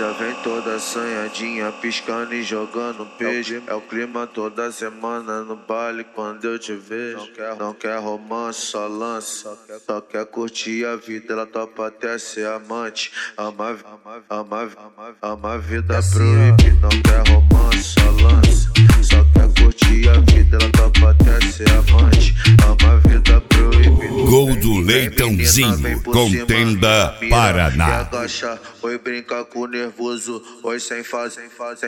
Já vem toda assanhadinha, piscando e jogando peixe. É o clima toda semana no baile quando eu te vejo. Não quer romance, só lança. Só quer curtir a vida, ela topa até ser amante. Ama a vida proibida. Não quer romance, só lança. Só quer curtir a vida, ela topa até ser amante. Ama a vida proibida. Gol do Leitãozinho, Contenda Paraná. Oi, brinca com nervoso, oi, sem fazer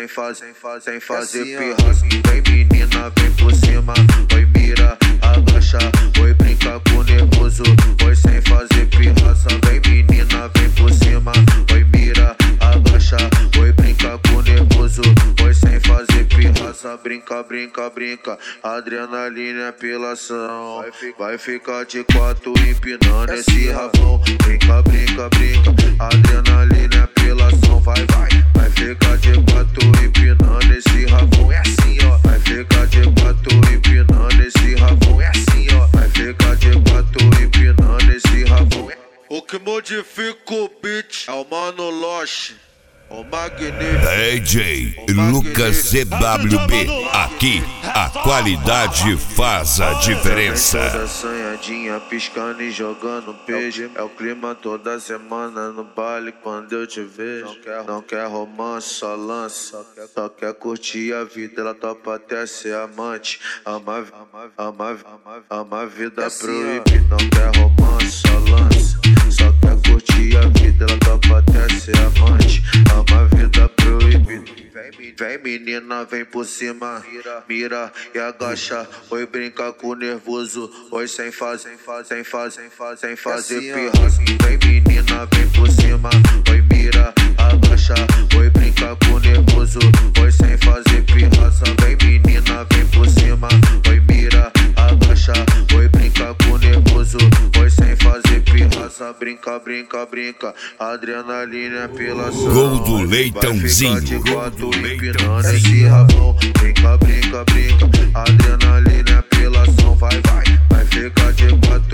pirraça. Vem menina, vem por cima, oi, mira, agacha. Oi, brinca com nervoso, oi, sem fazer pirraça. Vem menina, vem por cima, oi, mira, agacha. Oi, brinca com nervoso, oi, sem fazer pirraça. Brinca, adrenalina é apelação. Vai ficar de quatro empinando esse rabão. Brinca, adrenalina é apelação. Vai ficar de quatro empinando esse rabão. É assim, ó. Vai ficar de quatro empinando esse rabão. É assim, ó. Vai ficar de quatro empinando esse rabão. O que modifica o beat é o Mano Loche, o magnífico DJ Lucas CWB. Aqui a qualidade faz a diferença. Toda assanhadinha, piscando e jogando peixe. É o clima toda semana no baile quando eu te vejo. Não quer romance, só lança. Só quer curtir a vida, ela topa até ser amante. Ama a vida proibida. Não quer romance, só lança. Só quer curtir a vida, ela topa até ser amante. Ama a vida proibida. Vem menina, vem por cima, mira e agacha. Oi, brinca com nervoso, oi, sem fazer pirraça. Vem menina, vem por cima, oi, mira, agacha. Oi, brinca com nervoso, oi, sem fazer pirraça. Vem menina, vem por cima, oi, mira, agacha. Oi, brinca com nervoso, oi, sem fazer pirraça. Brinca, adrenalina é apelação. Gol do Leitãozinho. Empinando esse rabão. Brinca, adrenalina é apelação. Vai ficar de quatro